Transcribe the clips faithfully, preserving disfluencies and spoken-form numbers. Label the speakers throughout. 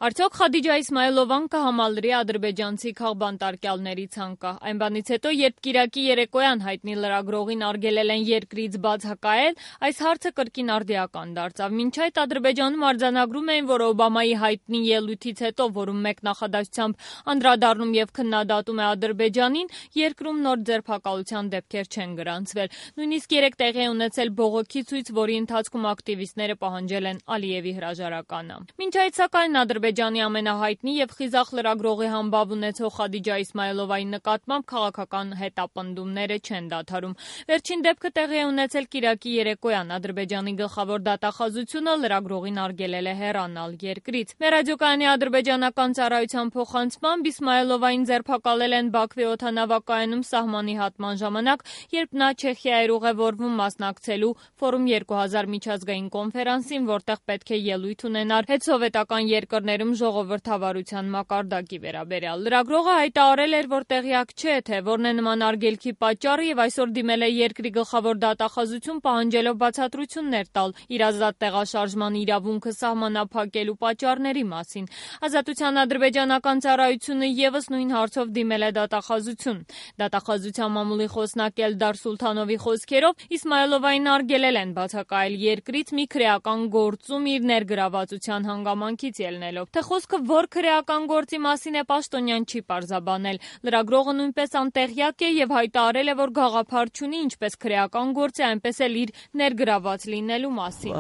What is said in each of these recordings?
Speaker 1: Արդյոք Խադիջա Իսմայելովան կհամալրի ադրբեջանցի քաղբանտարկյալների ցանկը։ Այն բանից հետո, երբ կիրակի երեկոյան հայտնի լրագրողին արգելել են երկրից բացակայել, այս հարցը կրկին արդիական դարձավ։ Մինչ այդ Ադրբեջանում արձանագրում էին, որ Օբամայի հայտնի ելույթից հետո, որում մեկ նախադասությամբ անդրադառնում եւ քննադատում է Ադրբեջանին, երկրում նոր ձերբակալության դեպքեր չեն գրանցվել։ Նույնիսկ երեք տեղի է ունեցել բողոքի ցույց, որի ընթացքում ակտիվիստները պահանջել են Ալիևի հրաժարականը։ Մինչ այդ սակայն Ադրբեջանի ամենահայտնի եւ խիզախ լրագրողի համբավ ունեցող Խադիջա Իսմայելովայի նկատմամբ քաղաքական հետապնդումները չեն դադարում։ Վերջին դեպքը տեղի է ունեցել կիրակի երեկոյան։ Ադրբեջանի գլխավոր դատախազությունը լրագրողին արգելել է հեռանալ երկրից։ Մեր ռադիոկայանի ադրբեջանական ծառայության փոխանցմամբ Իսմայելովային ձերբակալել են Բաքվի օդանավակայանում սահմանի հատման ժամանակ, երբ նա Չեխիա էր ուղևորվում մասնակցելու Ֆորում երկու հազար միջազգային կոնֆերանսին, որտեղ պետք է ելույթ ունենար հետսովետական երկրներում ժողովրդավարության մակարդակի վերաբերյալ։ Լրագրողը հայտարարել էր, որ տեղյակ չէ, թե որն է նման արգելքի պատճառը եւ այսօր դիմել է երկրի գլխավոր դատախազություն պահանջելով բացատրություններ տալ իր ազատ տեղաշարժման իրավունքը սահմանափակելու պատճառների մասին։ Ազատության ադրբեջանական ծառայությունը եւս նույն հարցով դիմել է դատախազություն։ Դատախազության մամուլի խոսնակ Էլդար Սուլթանովի խոսքերով Իսմայելովային արգելել են բացակայել երկրից մի քրեական գործում իր ներգրավվածության հանգամանքից ելնելով։ Թե խոսքը որ քրեական գործի մասին է, պաշտոնյան չի պարզաբանել։ Լրագրողը նույնպես անտեղյակ է եւ հայտարարել է, որ գաղափար չունի ինչպես քրեական գործի, այնպես էլ իր ներգրավված լինելու մասին։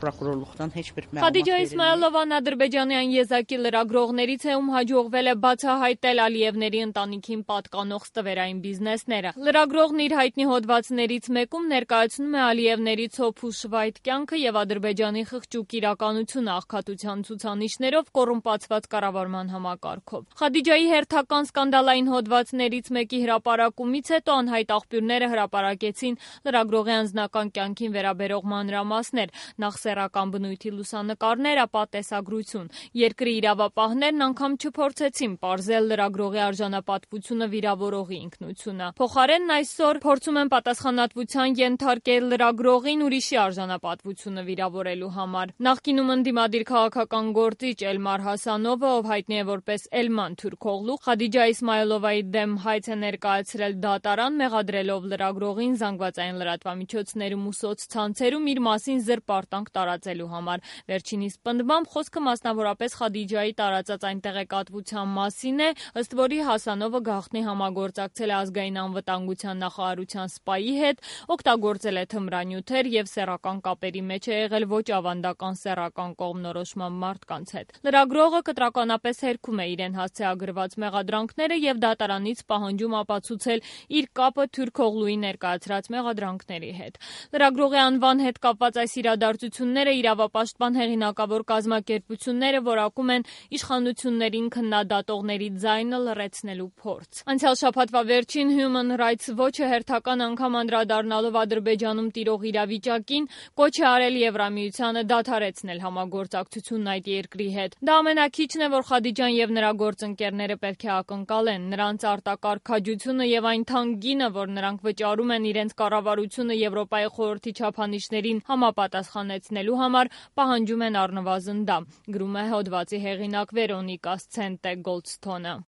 Speaker 1: Խադիջա Իսմայելովան Ադրբեջանի այն եզակի լրագրողներից է, ում հաջողվել է բացահայտել Ալիևների ընտանիքին պատկանող ստվերային բիզնեսները։ Լրագրողն իր հայտնի հոդվածներից մեկում ներկայացնում է Ալիևների ցոփ ու շվայտ կյանքը եւ Ադրբեջանի խղճուկ իրականությունը աղքատության ցուցանիշներով կոռումպացված կառավարման համակարգով։ Խադիջայի հերթական սկանդալային հոդվածներից մեկի հրապարակումից հետո անհայտ աղբյուրները հրապարակեցին լրագրողի անձնական կյանքին վերաբերող մանրամասներ, նախ սեռական բնույթի լուսանկարներ, ապա տեսագրություն։ Երկրի իրավապահներն անգամ չփորձեցին պարզել լրագրողի արժանապատվությունը վիրավորողի ինքնությունը։ Փոխարենն այսօր փորձում են պատասխանատվության ենթարկել լրագրողին ուրիշի արժանապատվությունը վիրավորելու համար։ Նախկինում ընդդիմադիր քաղաքական գործիչ Էլմար Հասանովը, ով հայտնի է որպես Էլման Թուրքօղլու, Խադիջա Իսմայելովայի դեմ հայց է ներկայացրել դատարան, մեղադրելով լրագրողին զանգվածային լրատվամիջոցներում ու սոցցանցերում իր մասին զրպարտանք տարածելու համար։ Վերջինիս պնդմամբ խոսքը մասնավորապես Խադիջայի տարածած այն տեղեկատվության մասին է, ըստ որի Հասանովը գաղտնի համագործակցել է ազգային անվտանգության նախարարության սպայի հետ, օգտագործել է թմրանյութեր եւ սեռական կապերի մեջ է եղել ոչ ավանդական սեռական կողմնորոշման մարդկանց հետ։ Լրագրողը կտրականապես հերքում է իրեն հասցեագրված մեղադրանքները եւ դատարանից պահանջում ապացուցել իր կապը Թուրքօղլուի ներկայացրած մեղադրանքների հետ։ Լրագրողի անվան հետ կապված այս իրադարձությունները իրավապաշտպան հեղինակավոր կազմակերպությունները որակում են իշխանություններին քննադատողների ձայնը լռեցնելու փորձ։ Անցյալ շաբաթվա վերջին Human Rights Watch-ը հերթական անգամ անդրադառնալով Ադրբեջանում տիրող իրավիճակին կոչ է արել Եվրամիությանը դադարեցնել համագործակցությունն այդ երկրի հետ։ Դա ամենակիչն է, որ Խադիջան եւ նրա գործընկերները պետք է ակնկալեն։ Նրանց արտակարգ քաջությունը եւ այն թանկ գինը, որ նրանք վճարում են իրենց կառավարությունը Եվրոպայի խորհրդի չափանիշներին համապատասխանեցնելու համար, պահանջում են առնվազն դա, գրում է հոդվածի հեղինակ Վերոնիկա Սցենտե Գոլդսթոնը։